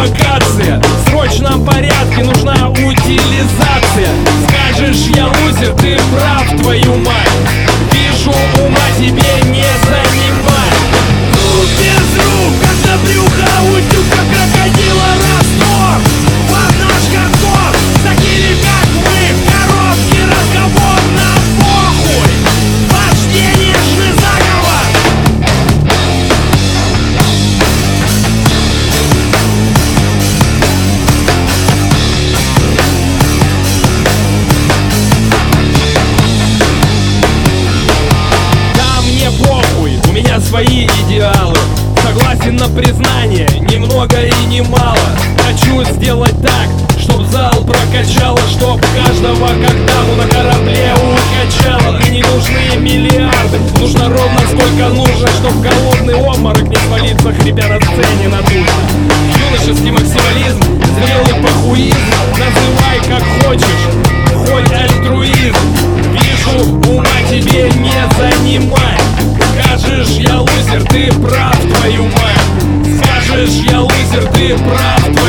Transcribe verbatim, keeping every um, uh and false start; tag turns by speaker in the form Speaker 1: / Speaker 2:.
Speaker 1: провокация. В срочном порядке нужна утилизация. Скажешь, я лузер, ты прав, твою мать. Вижу, ума тебе не занимать. Рук без рук, когда брюха утюга крокодила раствор. Под наш картон, такие как мы, короткий разговор на похуй. Ваш денежный заговор. Да мне похуй, у меня свои идеалы. Согласен на признание, ни много и ни мало. Хочу сделать так, чтоб зал прокачало, чтоб каждого как даму на корабле укачало. И не нужны миллиарды, нужно ровно сколько нужно, чтоб голодный обморок не свалиться, хрипя на сцене надушно. Юношеский максимализм, зрелый похуизм, называй как хочешь, хоть альтруизм. Вижу, ума тебе не занимай. Скажешь, я лузер, ты прав, твою мать. Скажешь, я лузер, ты прав, твою мать.